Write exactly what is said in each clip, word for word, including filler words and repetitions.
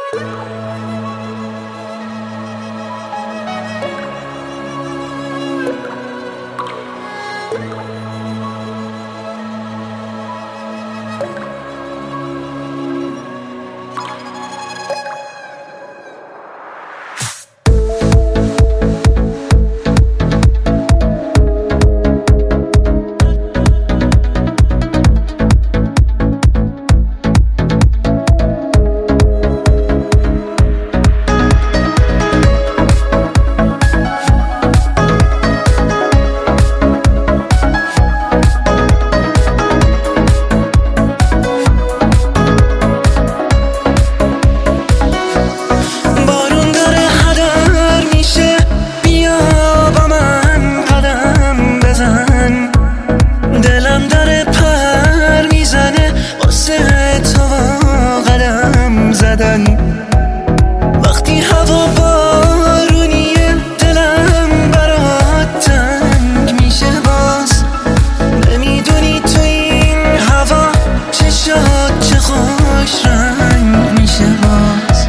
وقتی هوا بارونیه دلم برات تنگ میشه باز. نمیدونی تو این هوا چشات چه خوش رنگ میشه باز.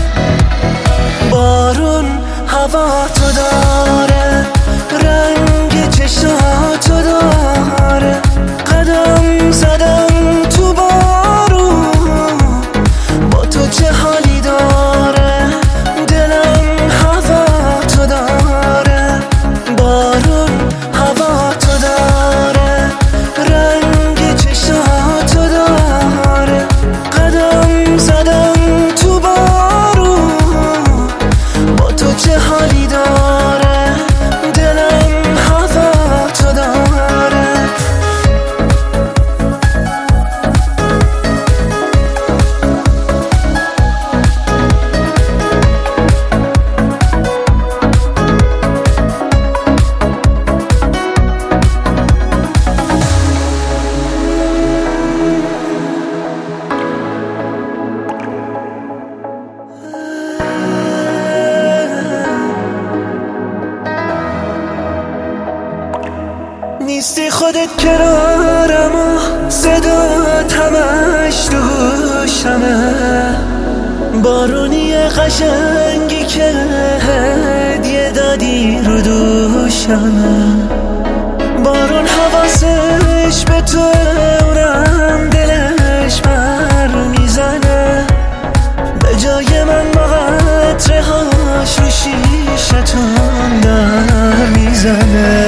بارون هوا تو داره، رنگ چشاتو داره. قدم زدم تو بارون، با تو چه حالی داره. دلم هوا تو داره، بارون هوا تو داره. رنگ چشاتو داره. قدم زدم تو بارون، با تو چه حالی داره. دلم هوا تو داره. نیستی خودت کنارم و صدات همش تو گوشمه. بارونی قشنگی که هدیه دادی رو دوشمه. بارون حواسش به تو، اونم دلش بر میزنه. به جای من با قطره هاش رو شیشتون در میزنه.